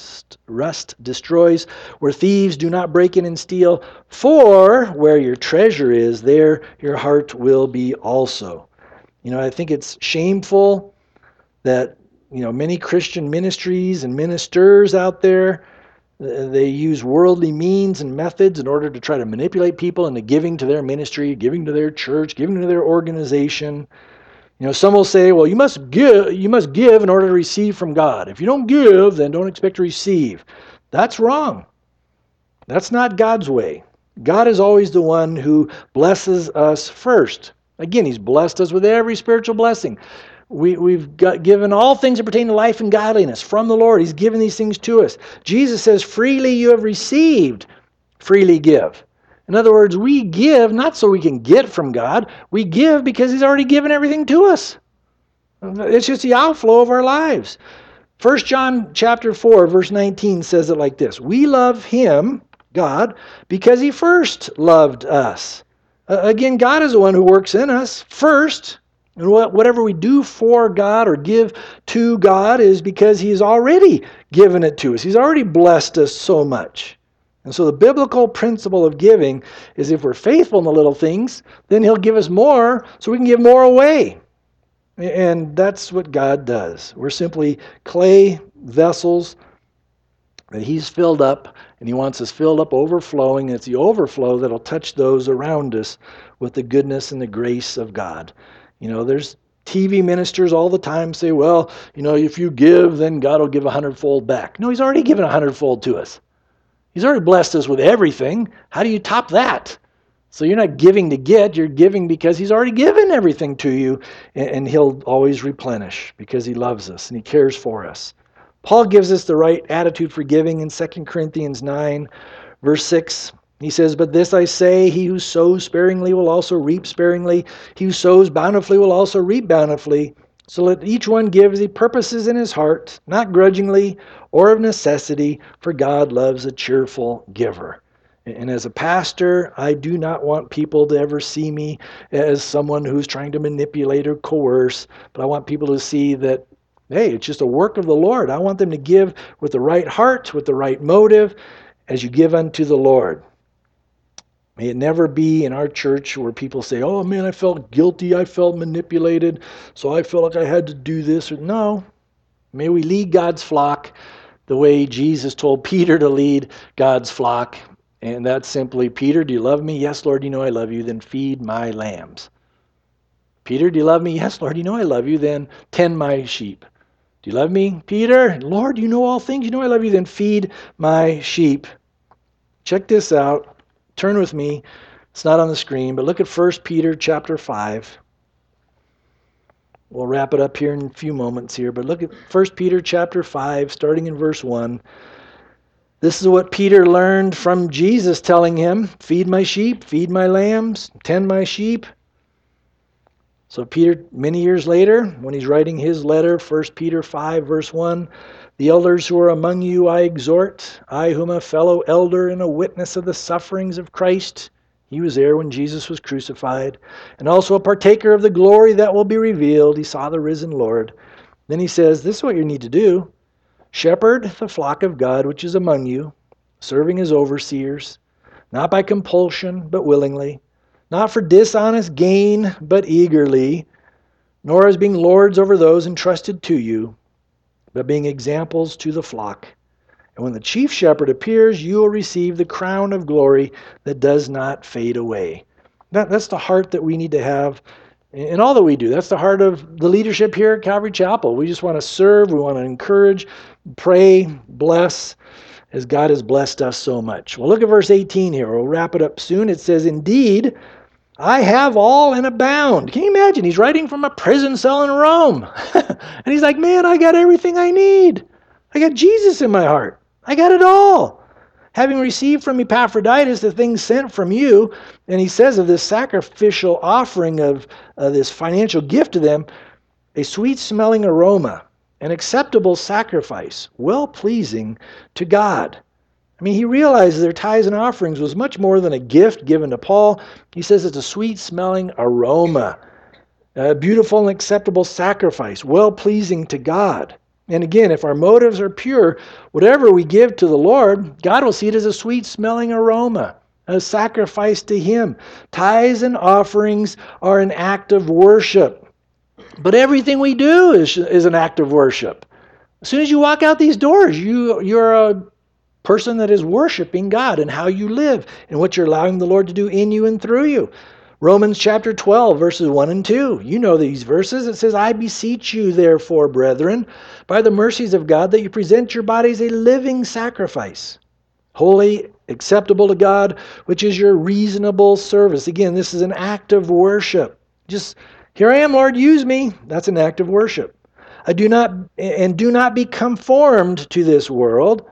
rust destroys, where thieves do not break in and steal. For where your treasure is, there your heart will be also. I think it's shameful that many Christian ministries and ministers out there, they use worldly means and methods in order to try to manipulate people into giving to their ministry, giving to their church, giving to their organization. Some will say, well, you must give in order to receive from God. If you don't give, then don't expect to receive. That's wrong. That's not God's way. God is always the one who blesses us first. Again, he's blessed us with every spiritual blessing. We've got given all things that pertain to life and godliness from the Lord. He's given these things to us. Jesus says, freely you have received, freely give. In other words, we give not so we can get from God. We give because He's already given everything to us. It's just the outflow of our lives. 1 John chapter 4, verse 19 says it like this. We love Him, God, because He first loved us. Again, God is the one who works in us first. And whatever we do for God or give to God is because He's already given it to us. He's already blessed us so much. And so the biblical principle of giving is if we're faithful in the little things, then He'll give us more so we can give more away. And that's what God does. We're simply clay vessels that He's filled up, and He wants us filled up, overflowing. And it's the overflow that'll touch those around us with the goodness and the grace of God. There's TV ministers all the time say, well, if you give, then God will give 100-fold back. No, He's already given 100-fold to us. He's already blessed us with everything. How do you top that? So you're not giving to get, you're giving because He's already given everything to you, and He'll always replenish because He loves us and He cares for us. Paul gives us the right attitude for giving in 2 Corinthians 9, verse 6. He says, but this I say, he who sows sparingly will also reap sparingly. He who sows bountifully will also reap bountifully. So let each one give as he purposes in his heart, not grudgingly or of necessity, for God loves a cheerful giver. And as a pastor, I do not want people to ever see me as someone who's trying to manipulate or coerce, but I want people to see that, hey, it's just a work of the Lord. I want them to give with the right heart, with the right motive, as you give unto the Lord. May it never be in our church where people say, oh man, I felt guilty, I felt manipulated, so I felt like I had to do this. No. May we lead God's flock the way Jesus told Peter to lead God's flock. And that's simply, Peter, do you love me? Yes, Lord, you know I love you. Then feed my lambs. Peter, do you love me? Yes, Lord, you know I love you. Then tend my sheep. Do you love me, Peter? Lord, you know all things. You know I love you. Then feed my sheep. Check this out. Turn with me. It's not on the screen, but look at 1 Peter chapter 5. We'll wrap it up here in a few moments here, but look at 1 Peter chapter 5, starting in verse 1. This is what Peter learned from Jesus telling him, feed my sheep, feed my lambs, tend my sheep. So Peter, many years later, when he's writing his letter, 1 Peter 5, verse 1, the elders who are among you I exhort, I whom a fellow elder and a witness of the sufferings of Christ, he was there when Jesus was crucified, and also a partaker of the glory that will be revealed. He saw the risen Lord. Then he says, this is what you need to do. Shepherd the flock of God which is among you, serving as overseers, not by compulsion, but willingly, not for dishonest gain, but eagerly, nor as being lords over those entrusted to you, but being examples to the flock. And when the chief shepherd appears, you will receive the crown of glory that does not fade away. That's the heart that we need to have in all that we do. That's the heart of the leadership here at Calvary Chapel. We just want to serve, we want to encourage, pray, bless, as God has blessed us so much. Well, look at verse 18 here. We'll wrap it up soon. It says, indeed, I have all and abound. Can you imagine? He's writing from a prison cell in Rome. And he's like, man, I got everything I need. I got Jesus in my heart. I got it all. Having received from Epaphroditus the things sent from you, and he says of this sacrificial offering of this financial gift to them, a sweet-smelling aroma, an acceptable sacrifice, well-pleasing to God. I mean, he realizes their tithes and offerings was much more than a gift given to Paul. He says it's a sweet-smelling aroma, a beautiful and acceptable sacrifice, well-pleasing to God. And again, if our motives are pure, whatever we give to the Lord, God will see it as a sweet-smelling aroma, a sacrifice to Him. Tithes and offerings are an act of worship. But everything we do is an act of worship. As soon as you walk out these doors, you're a person that is worshiping God and how you live and what you're allowing the Lord to do in you and through you. Romans chapter 12, verses 1 and 2. You know these verses. It says, I beseech you, therefore, brethren, by the mercies of God, that you present your bodies a living sacrifice, holy, acceptable to God, which is your reasonable service. Again, this is an act of worship. Just, here I am, Lord, use me. That's an act of worship. Do not be conformed to this world,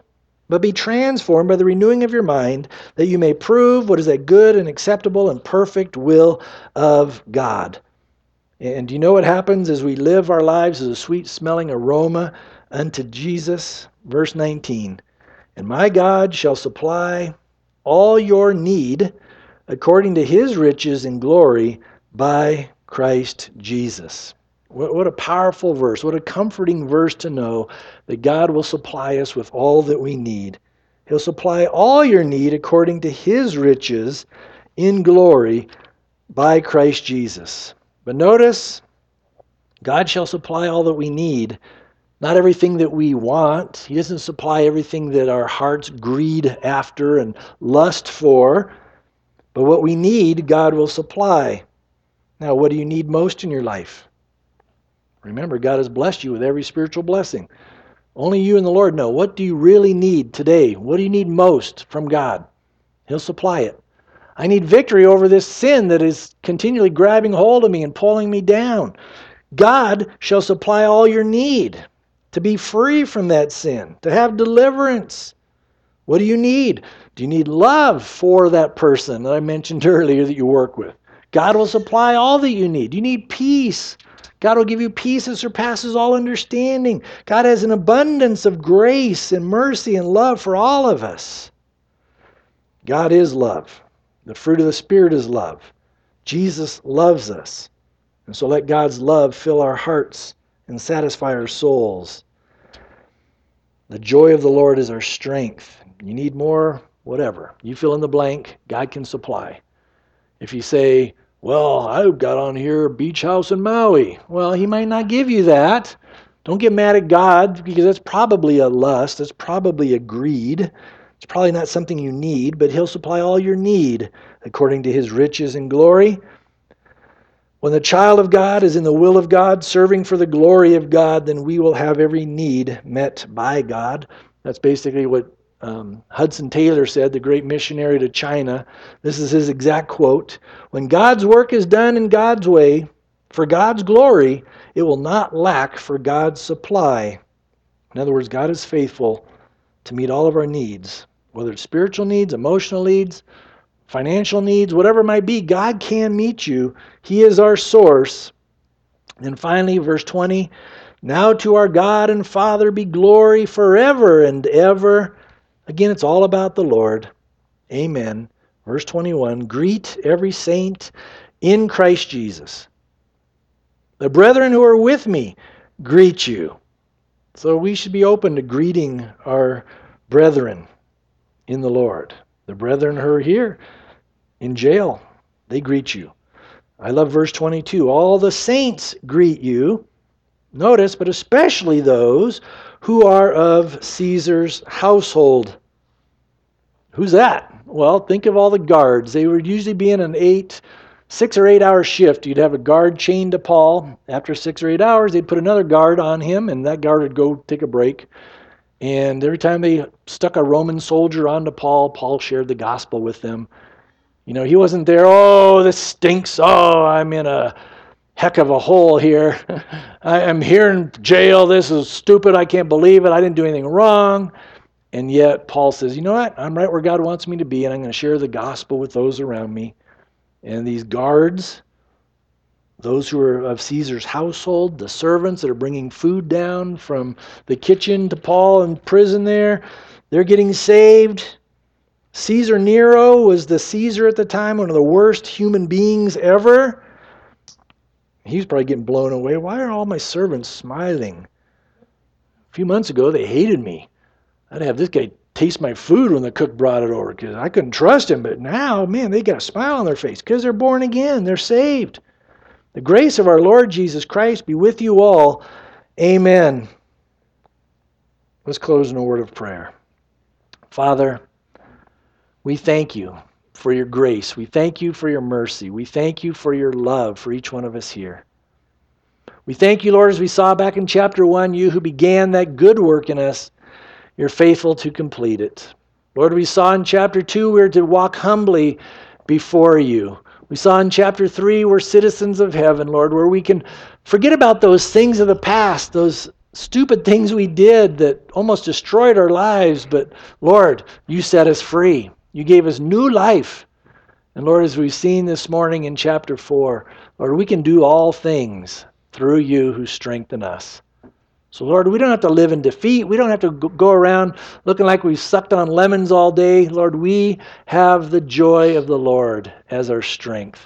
but be transformed by the renewing of your mind, that you may prove what is that good and acceptable and perfect will of God. And do you know what happens as we live our lives as a sweet-smelling aroma unto Jesus? Verse 19, and my God shall supply all your need according to his riches and glory by Christ Jesus. What a powerful verse. What a comforting verse to know that God will supply us with all that we need. He'll supply all your need according to his riches in glory by Christ Jesus. But notice, God shall supply all that we need, not everything that we want. He doesn't supply everything that our hearts greed after and lust for. But what we need, God will supply. Now, what do you need most in your life? Remember, God has blessed you with every spiritual blessing. Only you and the Lord know. What do you really need today? What do you need most from God? He'll supply it. I need victory over this sin that is continually grabbing hold of me and pulling me down. God shall supply all your need to be free from that sin, to have deliverance. What do you need? Do you need love for that person that I mentioned earlier that you work with? God will supply all that you need. You need peace. God will give you peace that surpasses all understanding. God has an abundance of grace and mercy and love for all of us. God is love. The fruit of the Spirit is love. Jesus loves us. And so let God's love fill our hearts and satisfy our souls. The joy of the Lord is our strength. You need more, whatever. You fill in the blank, God can supply. If you say, well, I've got on here beach house in Maui. Well, he might not give you that. Don't get mad at God, because that's probably a lust. That's probably a greed. It's probably not something you need, but he'll supply all your need according to his riches and glory. When the child of God is in the will of God, serving for the glory of God, then we will have every need met by God. That's basically what Hudson Taylor said, the great missionary to China. This is his exact quote. When God's work is done in God's way, for God's glory, it will not lack for God's supply. In other words, God is faithful to meet all of our needs, whether it's spiritual needs, emotional needs, financial needs, whatever it might be. God can meet you. He is our source. And finally, verse 20, now to our God and Father be glory forever and ever. Again, it's all about the Lord. Amen. Verse 21, greet every saint in Christ Jesus. The brethren who are with me greet you. So we should be open to greeting our brethren in the Lord. The brethren who are here in jail, they greet you. I love verse 22. All the saints greet you. Notice, but especially those who are of Caesar's household. Who's that? Well, think of all the guards. They would usually be in an 6 or 8 hour shift. You'd have a guard chained to Paul. After 6 or 8 hours, they'd put another guard on him, and that guard would go take a break. And every time they stuck a Roman soldier onto Paul, Paul shared the gospel with them. You know, he wasn't there, oh, this stinks. Oh, I'm in a heck of a hole here. I'm here in jail. This is stupid. I can't believe it. I didn't do anything wrong. And yet Paul says, you know what? I'm right where God wants me to be, and I'm going to share the gospel with those around me. And these guards, those who are of Caesar's household, the servants that are bringing food down from the kitchen to Paul in prison there, they're getting saved. Caesar Nero was the Caesar at the time, one of the worst human beings ever. He's probably getting blown away. Why are all my servants smiling? A few months ago, they hated me. I'd have this guy taste my food when the cook brought it over because I couldn't trust him. But now, man, they got a smile on their face because they're born again. They're saved. The grace of our Lord Jesus Christ be with you all. Amen. Let's close in a word of prayer. Father, we thank you for your grace. We thank you for your mercy. We thank you for your love for each one of us here. We thank you, Lord, as we saw back in chapter 1, you who began that good work in us, you're faithful to complete it. Lord, we saw in chapter 2 we're to walk humbly before you. We saw in chapter 3 we're citizens of heaven, Lord, where we can forget about those things of the past, those stupid things we did that almost destroyed our lives, but Lord, you set us free. You gave us new life. And Lord, as we've seen this morning in chapter 4, Lord, we can do all things through you who strengthen us. So Lord, we don't have to live in defeat. We don't have to go around looking like we've sucked on lemons all day. Lord, we have the joy of the Lord as our strength.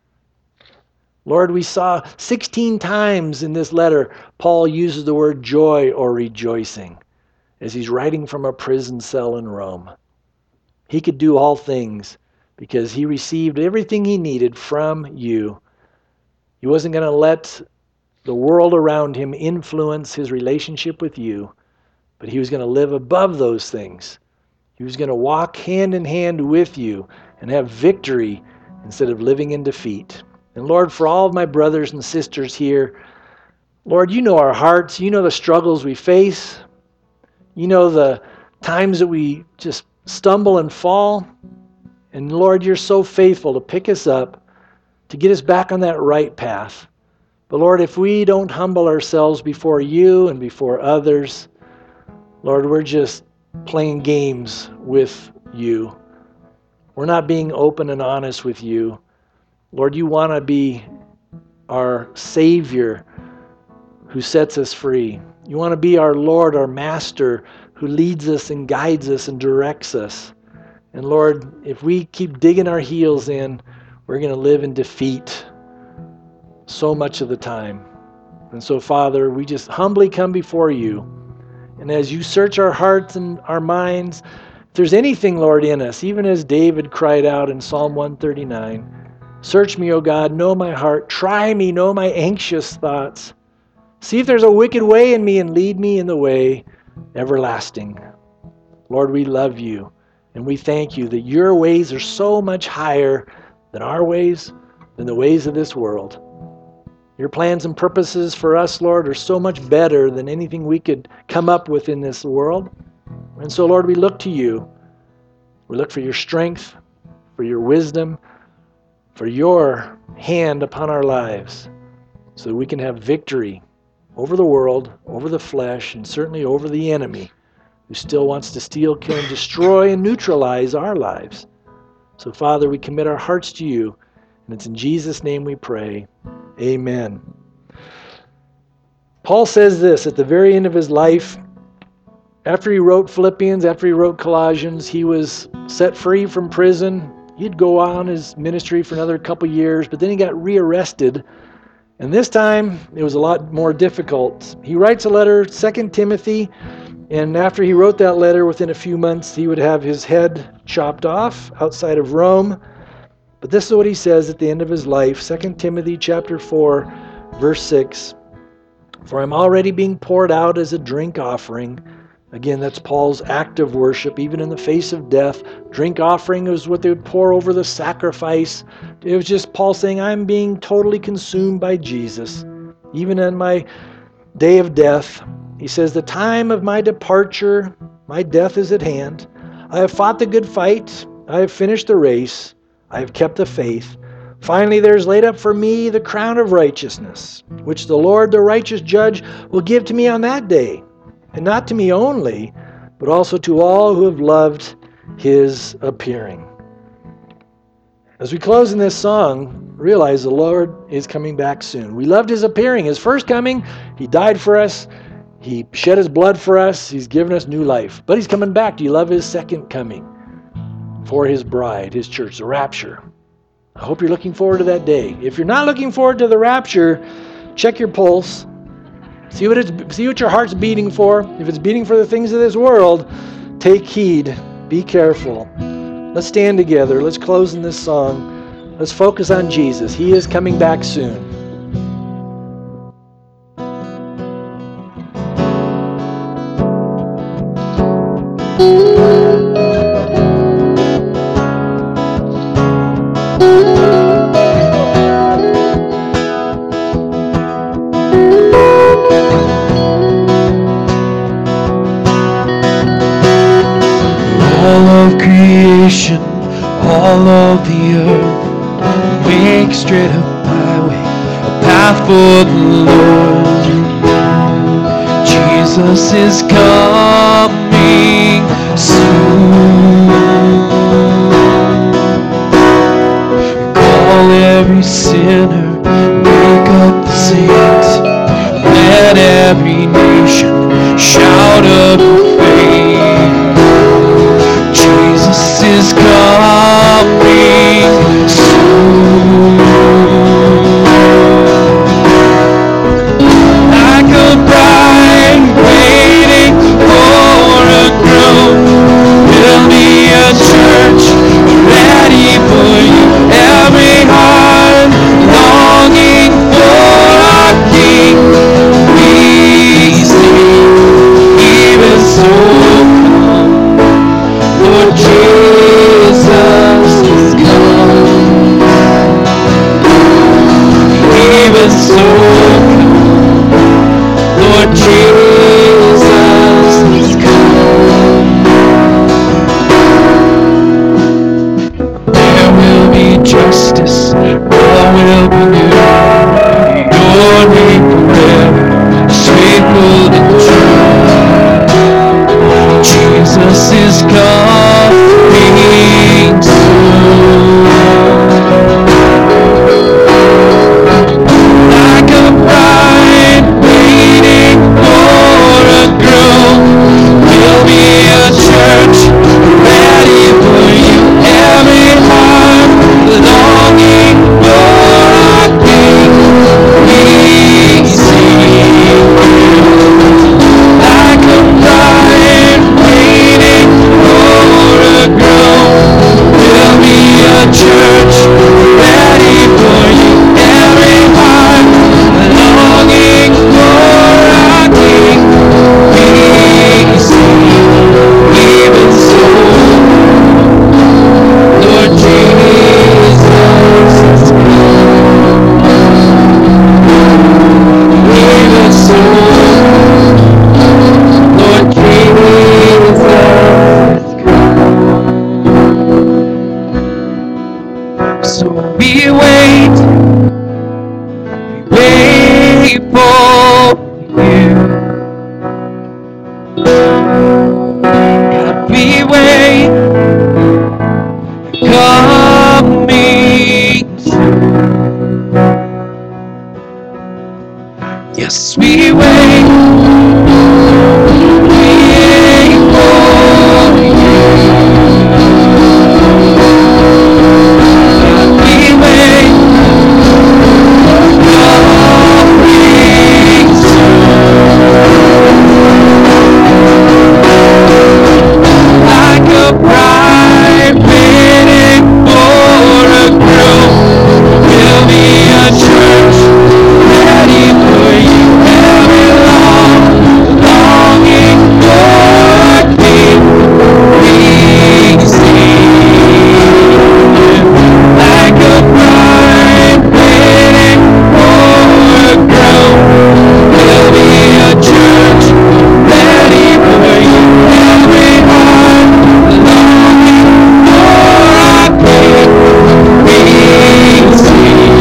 Lord, we saw 16 times in this letter, Paul uses the word joy or rejoicing as he's writing from a prison cell in Rome. He could do all things because he received everything he needed from you. He wasn't going to let the world around him influence his relationship with you, but he was going to live above those things. He was going to walk hand in hand with you and have victory instead of living in defeat. And Lord, for all of my brothers and sisters here, Lord, you know our hearts. You know the struggles we face. You know the times that we just stumble and fall. And Lord, you're so faithful to pick us up, to get us back on that right path. But Lord, if we don't humble ourselves before you and before others, Lord, we're just playing games with you. We're not being open and honest with you. Lord, you want to be our Savior who sets us free. You want to be our Lord, our Master, who leads us and guides us and directs us. And Lord, if we keep digging our heels in, we're going to live in defeat so much of the time. And so, Father, we just humbly come before you. And as you search our hearts and our minds, if there's anything, Lord, in us, even as David cried out in Psalm 139, search me, O God, know my heart. Try me, know my anxious thoughts. See if there's a wicked way in me and lead me in the way everlasting. Lord, we love you. And we thank you that your ways are so much higher than our ways, than the ways of this world. Your plans and purposes for us, Lord, are so much better than anything we could come up with in this world. And so, Lord, we look to you. We look for your strength, for your wisdom, for your hand upon our lives, so that we can have victory over the world, over the flesh, and certainly over the enemy who still wants to steal, kill, and destroy and neutralize our lives. So, Father, we commit our hearts to you, and it's in Jesus' name we pray. Amen. Paul says this at the very end of his life. After he wrote Philippians, after he wrote Colossians, he was set free from prison. He'd go on his ministry for another couple years, but then he got rearrested. And this time, it was a lot more difficult. He writes a letter, 2 Timothy, and after he wrote that letter, within a few months, he would have his head chopped off outside of Rome. But this is what he says at the end of his life, 2 Timothy chapter 4, verse 6. For I'm already being poured out as a drink offering. Again, that's Paul's act of worship, even in the face of death. Drink offering was what they would pour over the sacrifice. It was just Paul saying, I'm being totally consumed by Jesus. Even in my day of death, he says, the time of my departure, my death is at hand. I have fought the good fight. I have finished the race. I have kept the faith. Finally, there is laid up for me the crown of righteousness, which the Lord, the righteous judge, will give to me on that day. And not to me only, but also to all who have loved his appearing. As we close in this song, realize the Lord is coming back soon. We loved his appearing. His first coming, he died for us. He shed his blood for us. He's given us new life. But he's coming back. Do you love his second coming for his bride, his church, the rapture? I hope you're looking forward to that day. If you're not looking forward to the rapture, check your pulse. See what your heart's beating for. If it's beating for the things of this world, take heed. Be careful. Let's stand together. Let's close in this song. Let's focus on Jesus. He is coming back soon. All of the earth, make straight up my way, a path for the Lord. Jesus is coming soon. Call every sinner, wake up the saint. Let every nation shout of faith. Jesus is coming soon. Like a bride waiting for a groom, there'll be a church ready for you. Every heart longing for our King. We sing, even so come, Lord Jesus is come. Even so come, Lord Jesus is come. There will be justice, all will be new. Your name forever, faithful and true. Jesus is coming soon. Like a bride waiting for a groom, will be a church ready for you. Every heart longing for our King. We sing. Like a bride waiting for a groom, will be a church ready for you. Every heart longing for our King. We sing, even so, Lord Jesus is come. Even so, Lord Jesus is come. So we wait for you. God, we wait, coming soon. Yes, we wait for you. God, we wait, coming soon. Like a bride waiting for a groom, will be a church ready for you. Every longing for a King. We sing. Like a bride waiting for a groom, will be a church ready for you. Every heart longing for our King. We sing.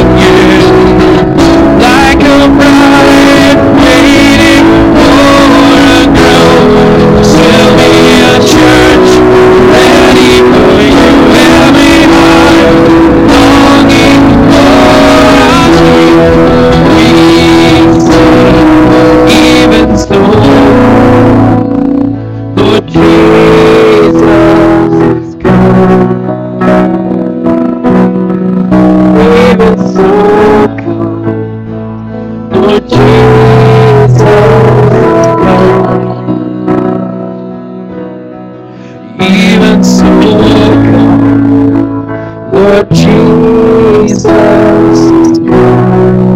Like a bride waiting for a groom, will be a church ready for you. Every heart longing for our King. We sing, even so, Lord Jesus is come. Even so come, Lord Jesus is come. Even so come, Lord Jesus is come.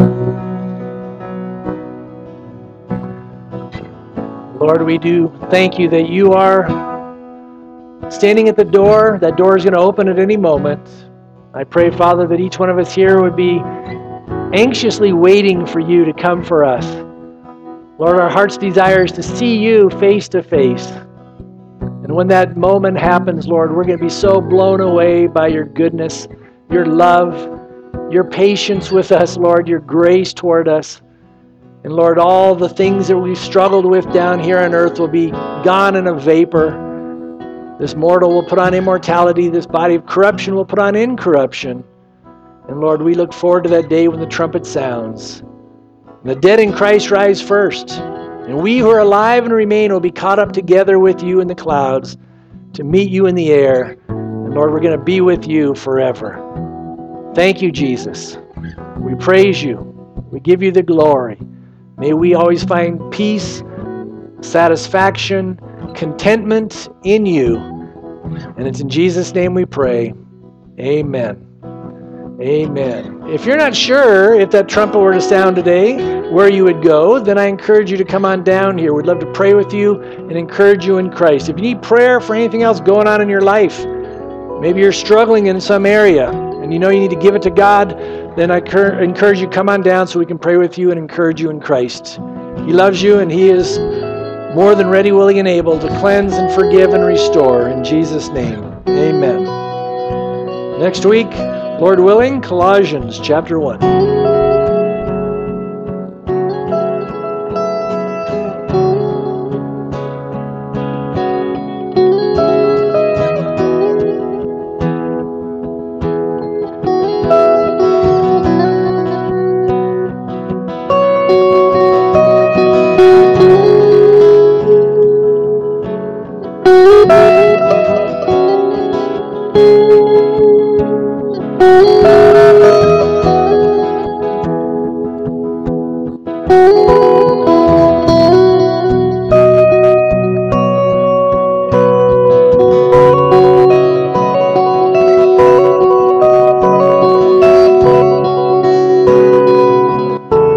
Lord, we do thank you that you are standing at the door. That door is going to open at any moment. I pray, Father, that each one of us here would be anxiously waiting for you to come for us. Lord, our heart's desire is to see you face to face. And when that moment happens, Lord, we're going to be so blown away by your goodness, your love, your patience with us, Lord, your grace toward us. And Lord, all the things that we've struggled with down here on earth will be gone in a vapor. This mortal will put on immortality. This body of corruption will put on incorruption. And Lord, we look forward to that day when the trumpet sounds. And the dead in Christ rise first. And we who are alive and remain will be caught up together with you in the clouds to meet you in the air. And Lord, we're going to be with you forever. Thank you, Jesus. We praise you. We give you the glory. May we always find peace, satisfaction, contentment in you. And it's in Jesus' name we pray. Amen. Amen. If you're not sure if that trumpet were to sound today, where you would go, then I encourage you to come on down here. We'd love to pray with you and encourage you in Christ. If you need prayer for anything else going on in your life, maybe you're struggling in some area and you know you need to give it to God, then I encourage you to come on down so we can pray with you and encourage you in Christ. He loves you and He is more than ready, willing, and able to cleanse and forgive and restore. In Jesus' name, amen. Next week, Lord willing, Colossians chapter 1.